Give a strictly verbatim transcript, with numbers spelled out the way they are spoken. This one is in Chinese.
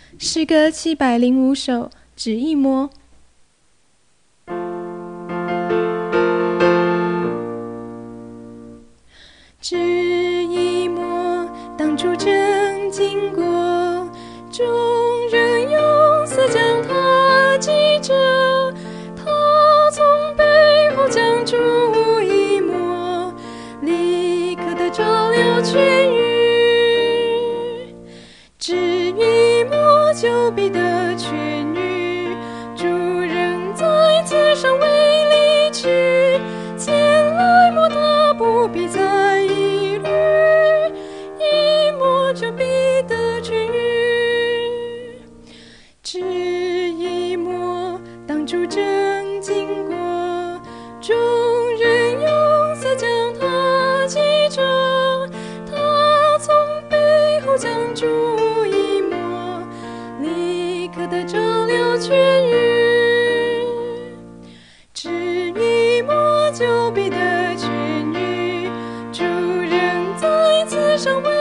诗歌七百零五首，只一摸。只一摸，当初正经过，众人用色将它记着，他从背后将主一摸，立刻的照了痊愈。只一摸就必得痊愈，主仍在此上为离去，前来摸他不必再疑虑，一摸就必得痊愈。只一摸，当主正经过，众人用色将它记着，他从背后将主一摸，立刻的照了痊愈。只一摸就必得痊愈，主仍在此上为